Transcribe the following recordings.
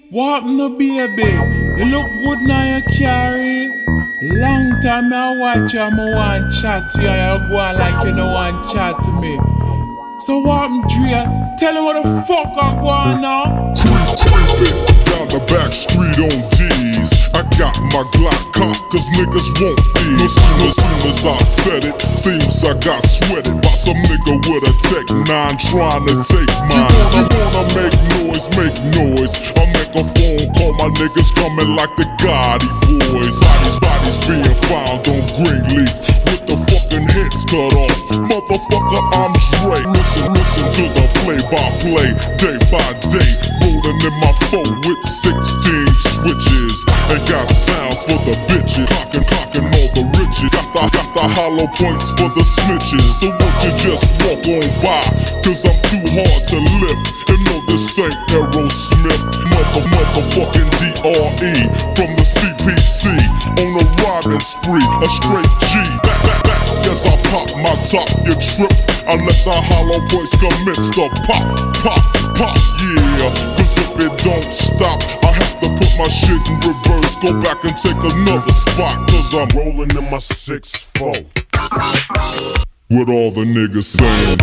What no baby? You look good now you carry. Long time I watch you, I want chat to you. You go on like you don't want chat to me. So what Dre? Tell him what the fuck I go on now. Creeping down the back street on D's. I got my Glock cocked cause niggas won't be. As soon as I said it, seems I got sweated by some nigga with a Tech 9 trying to take mine. You wanna make noise, make noise. I make a phone call, my niggas coming like the Gotti boys. Bodies being found on Greenleaf with the fucking heads cut off. Motherfucker, I'm Dre. Listen to the play-by-play, day by day. Rolling in my phone with 16 switches. And got sounds for the bitches. Clocking all the riches. Got the hollow points for the snitches. So won't you just walk on by? Cause I'm too hard to lift. And no, this ain't Aerosmith. Motherfucking DRE from the CPT. On a riding spree, a straight G. Back as I pop my top, you trip. I let the hollow points commence to pop, yeah. Cause if it don't stop, I have to put my shit in reverse. Go back and take another spot. Cause I'm rolling in my 6-4. What all the niggas saying?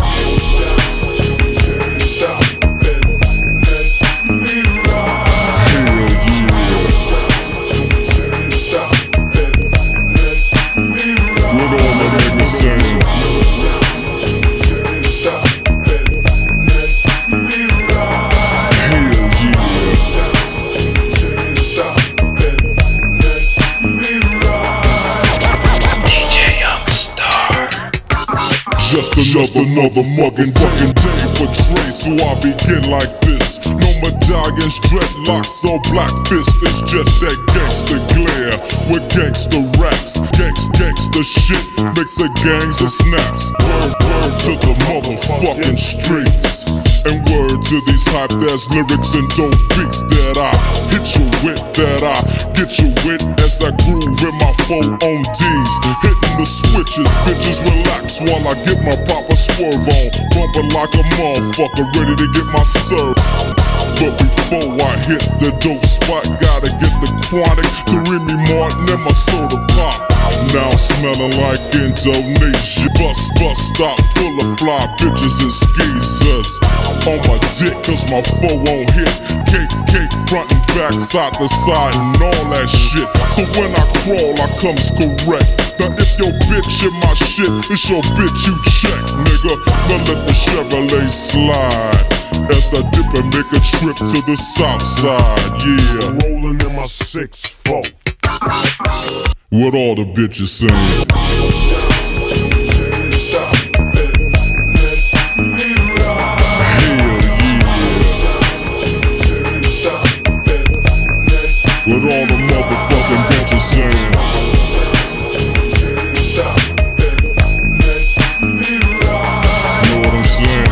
Just another motherfucking day for Dre, so I begin like this. No medallions, dreadlocks, or black fists. It's just that gangster glare with gangster raps. Gangster shit makes the gangs of snaps. Word to the motherfucking streets. And word to these hype-ass lyrics and dope beats that I hit you with, that I get you with as I groove in my 4 on D's. Hitting the switches, bitches relax while I get my proper swerve on. Bumping like a motherfucker, ready to get my serve. But before I hit the dope spot, gotta get the chronic, the Remy Martin and my soda pop. Now I'm smelling like Indonesia. Bus stop full of fly bitches and skeezers. On my dick cause my 4 won't hit. Cake front and back, side to side and all that shit. So when I crawl I comes correct. Now if your bitch in my shit, it's your bitch you check, nigga. Now let the Chevrolet slide as I dip and make a trip to the south side, yeah. Rolling in my 6-4. What all the bitches saying? What all the motherfucking bitches saying? Know what I'm saying?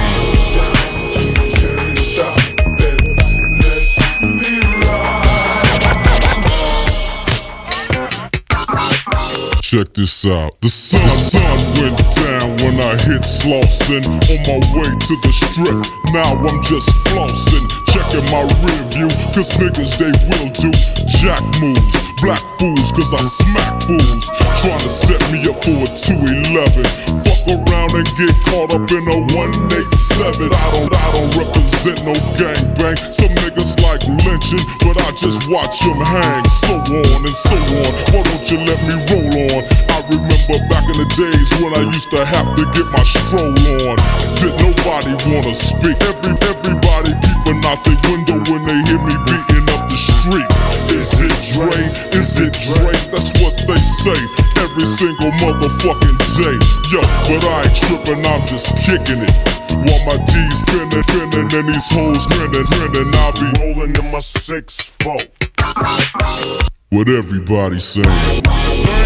Check this out. The sun went down when I hit Slauson. On my way to the strip, now I'm just flossing. Checking my rear view, cause niggas they will do jack moves. Black fools, cause I smack fools. Trying to set me up for a 211. Fuck around and get caught up in a 187. I don't represent no gangbang. Some niggas like lynching, but I just watch them hang. So on and so on. Why don't you let me roll on? I remember back in the days when I used to have to get my stroll on. Did nobody wanna speak? Everybody peeping out the window when they hear me beating up the street. Is it Dre? Is it Dre? That's what they say every single motherfucking day. Yo, but I ain't tripping, I'm just kicking it. While my D's spinning and these hoes grinning, I'll be rolling in my 6-4. What everybody saying?